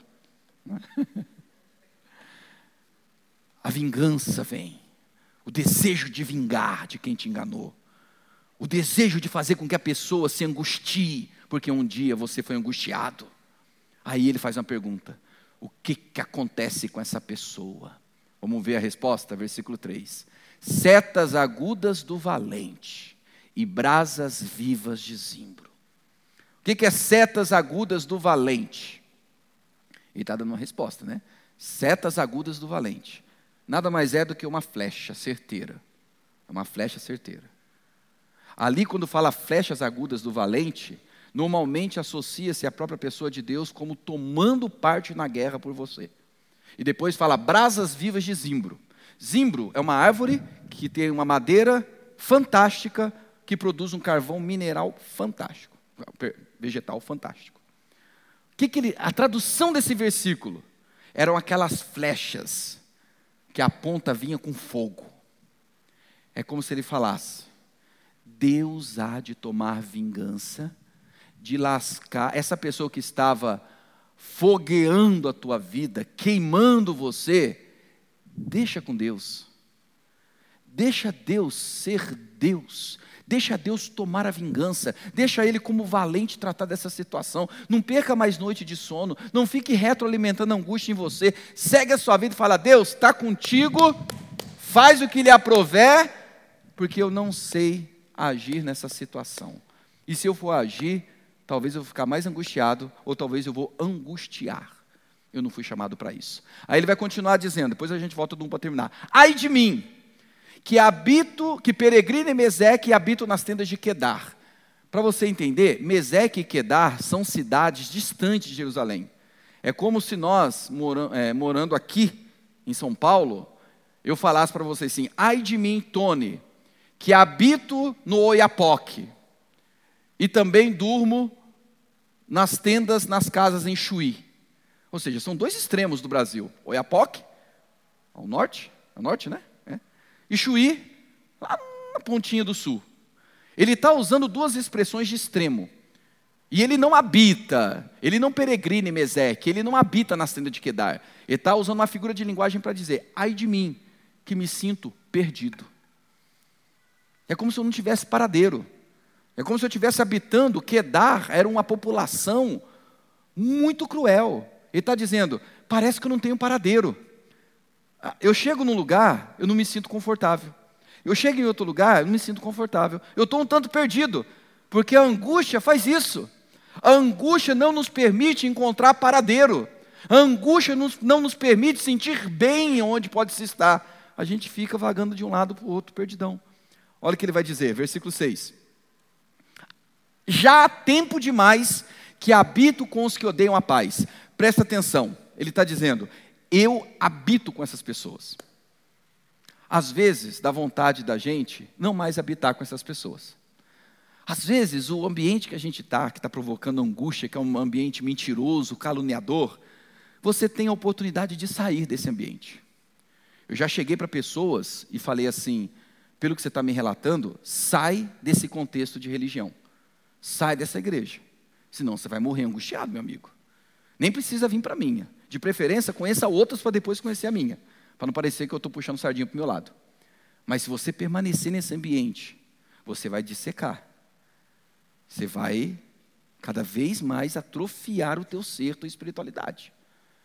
A vingança vem, o desejo de vingar de quem te enganou, o desejo de fazer com que a pessoa se angustie, porque um dia você foi angustiado. Aí ele faz uma pergunta: o que acontece com essa pessoa? Vamos ver a resposta, versículo 3. Setas agudas do valente e brasas vivas de zimbro. O que é setas agudas do valente? Ele está dando uma resposta, né? Setas agudas do valente. Nada mais é do que uma flecha certeira. É uma flecha certeira. Ali, quando fala flechas agudas do valente, normalmente associa-se a própria pessoa de Deus como tomando parte na guerra por você. E depois fala brasas vivas de zimbro. Zimbro é uma árvore que tem uma madeira fantástica, que produz um carvão mineral fantástico, vegetal fantástico. A tradução desse versículo eram aquelas flechas que a ponta vinha com fogo. É como se ele falasse: Deus há de tomar vingança, de lascar essa pessoa que estava fogueando a tua vida, queimando você. Deixa com Deus. Deixa Deus ser Deus. Deixa Deus tomar a vingança. Deixa Ele como valente tratar dessa situação. Não perca mais noite de sono. Não fique retroalimentando angústia em você. Segue a sua vida e fala: Deus está contigo. Faz o que lhe aprouver, porque eu não sei agir nessa situação. E se eu for agir, talvez eu vou ficar mais angustiado, ou talvez eu vou angustiar. Eu não fui chamado para isso. Aí ele vai continuar dizendo, depois a gente volta do 1 para terminar. Ai de mim, que peregrino em Meseque e habito nas tendas de Quedar. Para você entender, Meseque e Quedar são cidades distantes de Jerusalém. É como se nós, morando aqui em São Paulo, eu falasse para você assim: ai de mim, Tony, que habito no Oiapoque e também durmo nas tendas, nas casas em Chuí. Ou seja, são dois extremos do Brasil. Oiapoque, ao norte, né? E Chuí, lá na pontinha do sul. Ele está usando duas expressões de extremo. E ele não habita, ele não peregrina em Meseque, ele não habita nas tendas de Quedar. Ele está usando uma figura de linguagem para dizer: ai de mim, que me sinto perdido. É como se eu não tivesse paradeiro. É como se eu estivesse habitando. Quedar era uma população muito cruel. Ele está dizendo: parece que eu não tenho paradeiro. Eu chego num lugar, eu não me sinto confortável. Eu chego em outro lugar, eu não me sinto confortável. Eu estou um tanto perdido, porque a angústia faz isso. A angústia não nos permite encontrar paradeiro. A angústia não nos permite sentir bem onde pode se estar. A gente fica vagando de um lado para o outro, perdidão. Olha o que ele vai dizer, versículo 6. Já há tempo demais que habito com os que odeiam a paz. Presta atenção, ele está dizendo: eu habito com essas pessoas. Às vezes, dá vontade da gente não mais habitar com essas pessoas. Às vezes, o ambiente que a gente está, que está provocando angústia, que é um ambiente mentiroso, caluniador, você tem a oportunidade de sair desse ambiente. Eu já cheguei para pessoas e falei assim: pelo que você está me relatando, sai desse contexto de religião. Sai dessa igreja. Senão você vai morrer angustiado, meu amigo. Nem precisa vir para a minha. De preferência, conheça outras para depois conhecer a minha. Para não parecer que eu estou puxando sardinha para o meu lado. Mas se você permanecer nesse ambiente, você vai dissecar. Você vai cada vez mais atrofiar o teu ser, tua espiritualidade.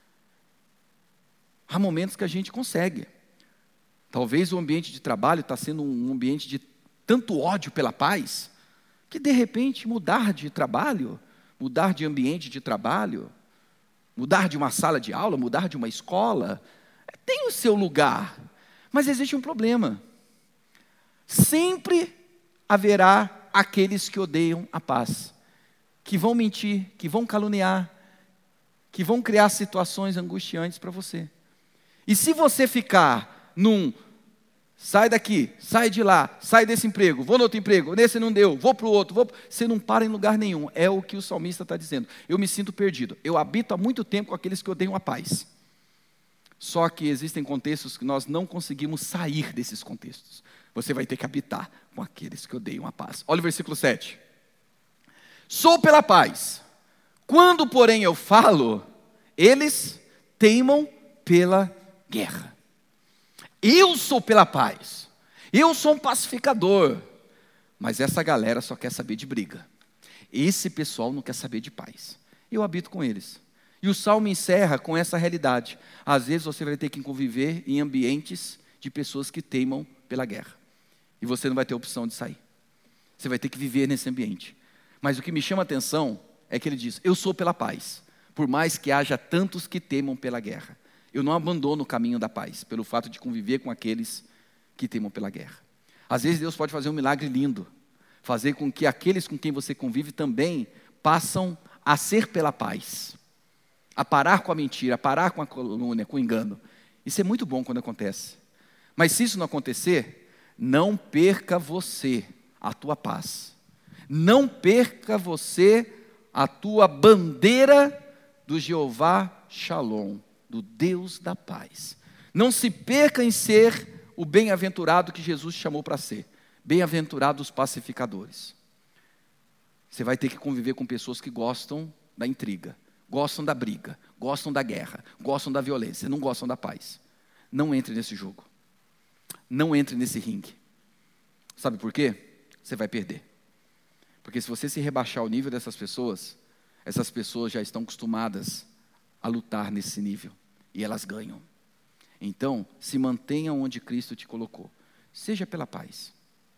Há momentos que a gente consegue. Talvez o ambiente de trabalho está sendo um ambiente de tanto ódio pela paz, que de repente mudar de trabalho, mudar de ambiente de trabalho, mudar de uma sala de aula, mudar de uma escola, tem o seu lugar, mas existe um problema. Sempre haverá aqueles que odeiam a paz, que vão mentir, que vão caluniar, que vão criar situações angustiantes para você. E se você ficar sai daqui, sai de lá, sai desse emprego, vou no outro emprego, nesse não deu, vou para o outro, você não para em lugar nenhum. É o que o salmista está dizendo. Eu me sinto perdido. Eu habito há muito tempo com aqueles que odeiam a paz. Só que existem contextos que nós não conseguimos sair desses contextos. Você vai ter que habitar com aqueles que odeiam a paz. Olha o versículo 7. Sou pela paz. Quando, porém, eu falo, eles teimam pela guerra. Eu sou pela paz. Eu sou um pacificador. Mas essa galera só quer saber de briga. Esse pessoal não quer saber de paz. Eu habito com eles. E o Salmo encerra com essa realidade. Às vezes você vai ter que conviver em ambientes de pessoas que teimam pela guerra. E você não vai ter opção de sair. Você vai ter que viver nesse ambiente. Mas o que me chama a atenção é que ele diz, eu sou pela paz. Por mais que haja tantos que temam pela guerra. Eu não abandono o caminho da paz, pelo fato de conviver com aqueles que temam pela guerra. Às vezes Deus pode fazer um milagre lindo. Fazer com que aqueles com quem você convive também passam a ser pela paz. A parar com a mentira, a parar com a calúnia, com o engano. Isso é muito bom quando acontece. Mas se isso não acontecer, não perca você a tua paz. Não perca você a tua bandeira do Jeová Shalom, do Deus da paz. Não se perca em ser o bem-aventurado que Jesus chamou para ser. Bem-aventurados pacificadores. Você vai ter que conviver com pessoas que gostam da intriga, gostam da briga, gostam da guerra, gostam da violência, não gostam da paz. Não entre nesse jogo. Não entre nesse ringue. Sabe por quê? Você vai perder. Porque se você se rebaixar ao nível dessas pessoas, essas pessoas já estão acostumadas a lutar nesse nível. E elas ganham. Então, se mantenha onde Cristo te colocou. Seja pela paz.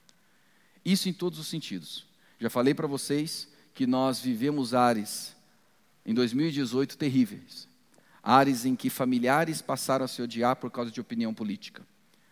Isso em todos os sentidos. Já falei para vocês que nós vivemos ares, em 2018, terríveis. Ares em que familiares passaram a se odiar por causa de opinião política.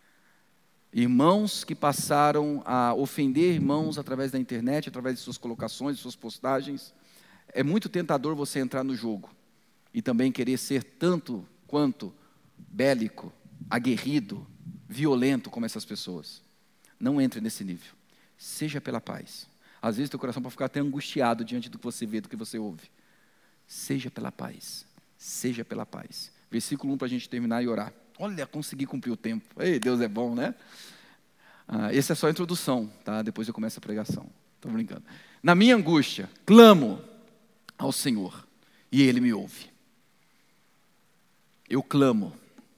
Irmãos que passaram a ofender irmãos através da internet, através de suas colocações, de suas postagens. É muito tentador você entrar no jogo e também querer ser tanto quanto bélico, aguerrido, violento como essas pessoas. Não entre nesse nível. Seja pela paz. Às vezes teu coração pode ficar até angustiado diante do que você vê, do que você ouve. Seja pela paz. Seja pela paz. Versículo 1 para a gente terminar e orar. Olha, consegui cumprir o tempo. Ei, Deus é bom, né? Essa é só a introdução, tá? Depois eu começo a pregação. Estou brincando. Na minha angústia, clamo ao Senhor e Ele me ouve. Eu clamo.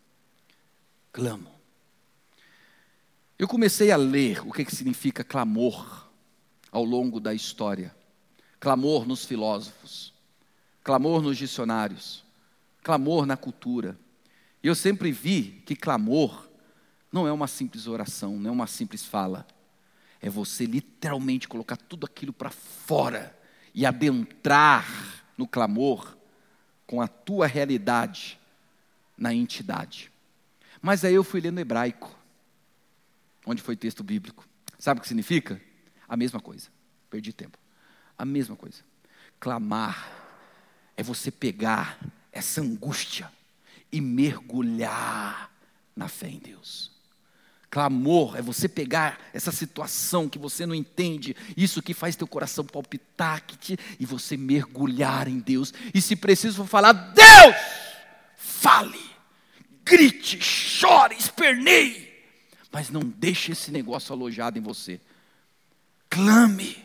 Eu comecei a ler o que significa clamor ao longo da história. Clamor nos filósofos, clamor nos dicionários, clamor na cultura. E eu sempre vi que clamor não é uma simples oração, não é uma simples fala. É você literalmente colocar tudo aquilo para fora e adentrar no clamor com a tua realidade na entidade. Mas aí eu fui ler no hebraico, onde foi texto bíblico. Sabe o que significa? A mesma coisa. Perdi tempo. A mesma coisa. Clamar é você pegar essa angústia e mergulhar na fé em Deus. Clamor é você pegar essa situação que você não entende, isso que faz teu coração palpitar, e você mergulhar em Deus. E se preciso for falar, Deus, fale, grite, chore, esperneie, mas não deixe esse negócio alojado em você. Clame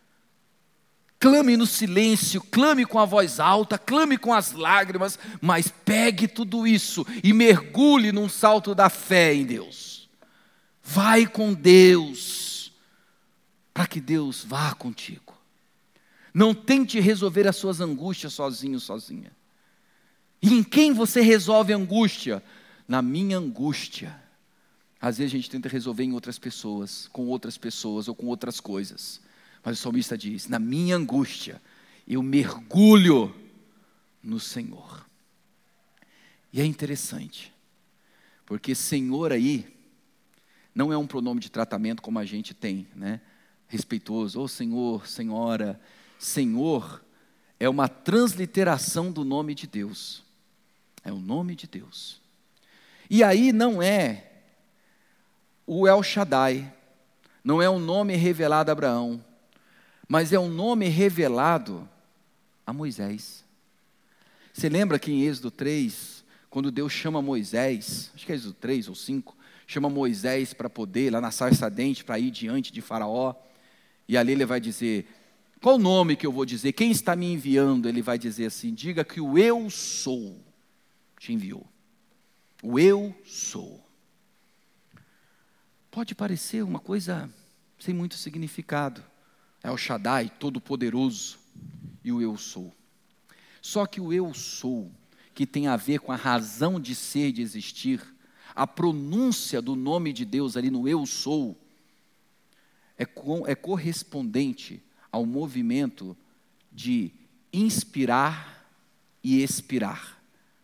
no silêncio, clame com a voz alta, clame com as lágrimas, mas pegue tudo isso e mergulhe num salto da fé em Deus. Vai com Deus, para que Deus vá contigo. Não tente resolver as suas angústias sozinho, sozinha. E em quem você resolve a angústia? Na minha angústia. Às vezes a gente tenta resolver em outras pessoas, com outras pessoas ou com outras coisas. Mas o salmista diz, na minha angústia, eu mergulho no Senhor. E é interessante, porque Senhor aí, não é um pronome de tratamento como a gente tem, né? Respeitoso, ô Senhor, Senhora. Senhor é uma transliteração do nome de Deus. É o nome de Deus. E aí não é o El Shaddai, não é um nome revelado a Abraão, mas é um nome revelado a Moisés. Você lembra que em Êxodo 3, quando Deus chama Moisés, acho que é Êxodo 3 ou 5, chama Moisés para poder, lá na sarça ardente, para ir diante de Faraó, e ali ele vai dizer, qual o nome que eu vou dizer? Quem está me enviando? Ele vai dizer assim, diga que o eu sou te enviou. O eu sou. Pode parecer uma coisa sem muito significado. É o Shaddai, todo-poderoso, e o eu sou. Só que o eu sou, que tem a ver com a razão de ser, de existir, a pronúncia do nome de Deus ali no eu sou, é correspondente ao movimento de inspirar e expirar.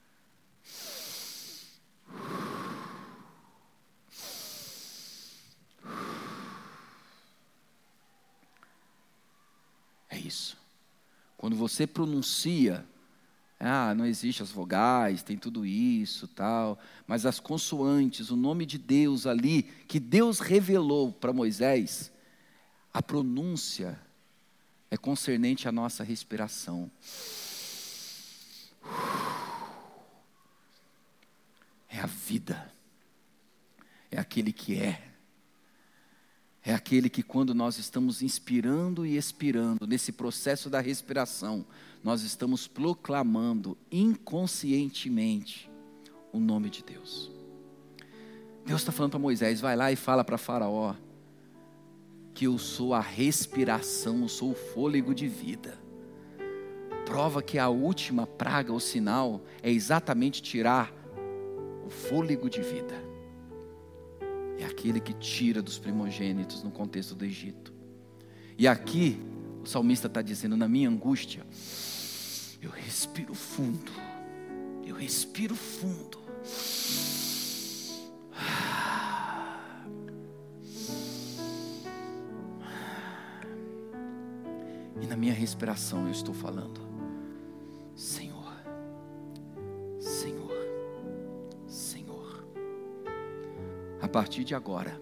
É isso. Quando você pronuncia, não existe as vogais, tem tudo isso, tal, mas as consoantes, o nome de Deus ali, que Deus revelou para Moisés, a pronúncia é concernente à nossa respiração. É a vida, é aquele que é aquele que quando nós estamos inspirando e expirando, nesse processo da respiração, nós estamos proclamando inconscientemente o nome de Deus. Deus está falando para Moisés, vai lá e fala para Faraó, que eu sou a respiração, eu sou o fôlego de vida. Prova que a última praga, o sinal, é exatamente tirar o fôlego de vida. É aquele que tira dos primogênitos no contexto do Egito. E aqui, o salmista está dizendo, na minha angústia, eu respiro fundo, eu respiro fundo. E na minha respiração eu estou falando, Senhor, Senhor, Senhor. A partir de agora,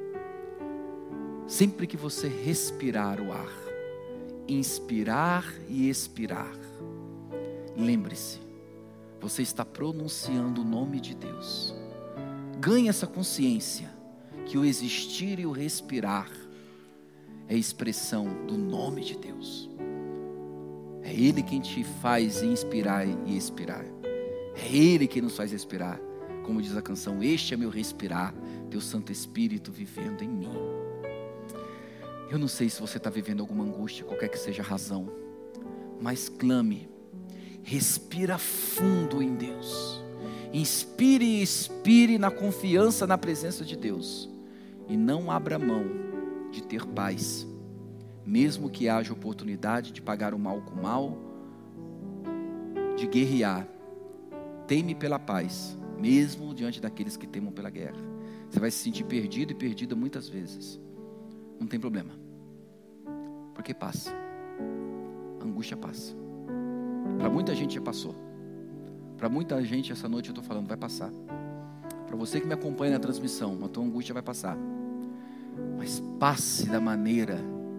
sempre que você respirar o ar, inspirar e expirar, lembre-se, você está pronunciando o nome de Deus. Ganhe essa consciência que o existir e o respirar é expressão do nome de Deus. É Ele quem te faz inspirar e expirar. É Ele quem nos faz respirar. Como diz a canção, este é meu respirar, teu Santo Espírito vivendo em mim. Eu não sei se você está vivendo alguma angústia, qualquer que seja a razão, mas clame, respira fundo em Deus, inspire e expire na confiança na presença de Deus, e não abra mão de ter paz, mesmo que haja oportunidade de pagar o mal com o mal, de guerrear. Teme pela paz, mesmo diante daqueles que temam pela guerra. Você vai se sentir perdido e perdida muitas vezes. Não tem problema, porque passa. A angústia passa. Para muita gente já passou. Para muita gente essa noite eu estou falando, vai passar. Para você que me acompanha na transmissão, a tua angústia vai passar. Mas passe da maneira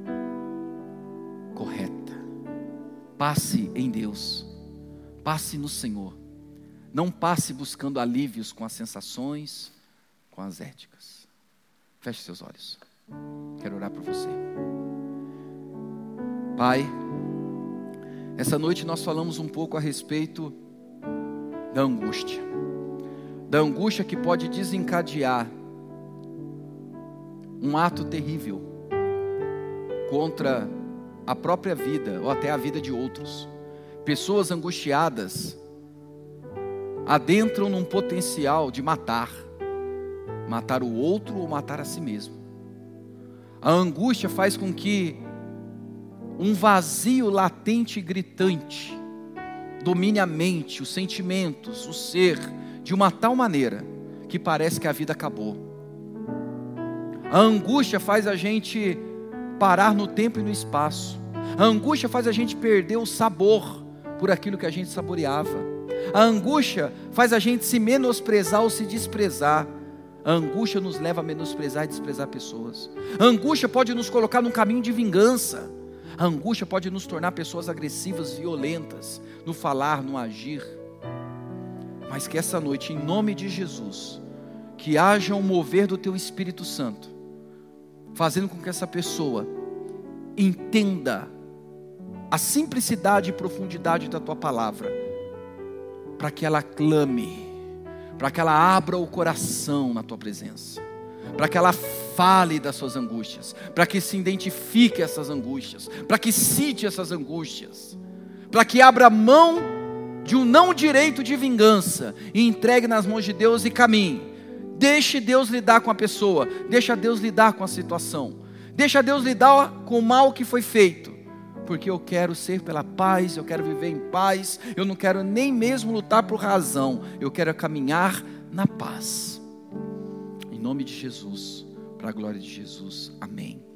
correta. Passe em Deus. Passe no Senhor. Não passe buscando alívios com as sensações, com as éticas. Feche seus olhos. Quero orar por você. Pai, essa noite nós falamos um pouco a respeito da angústia. Da angústia que pode desencadear um ato terrível contra a própria vida ou até a vida de outros. Pessoas angustiadas adentram num potencial de matar o outro ou matar a si mesmo. A angústia faz com que um vazio latente e gritante domine a mente, os sentimentos, o ser, de uma tal maneira que parece que a vida acabou. A angústia faz a gente parar no tempo e no espaço. A angústia faz a gente perder o sabor por aquilo que a gente saboreava. A angústia faz a gente se menosprezar ou se desprezar. A angústia nos leva a menosprezar e desprezar pessoas. A angústia pode nos colocar num caminho de vingança. A angústia pode nos tornar pessoas agressivas, violentas, no falar, no agir. mas que essa noite, em nome de Jesus, que haja um mover do teu Espírito Santo, fazendo com que essa pessoa entenda a simplicidade e profundidade da tua palavra, para que ela clame, para que ela abra o coração na tua presença, para que ela fale das suas angústias, para que se identifique essas angústias, para que cite essas angústias, para que abra mão de um não direito de vingança e entregue nas mãos de Deus e caminhe. Deixe Deus lidar com a pessoa, deixa Deus lidar com a situação, deixa Deus lidar com o mal que foi feito, porque eu quero ser pela paz, eu quero viver em paz, eu não quero nem mesmo lutar por razão, eu quero caminhar na paz. Em nome de Jesus, para a glória de Jesus, amém.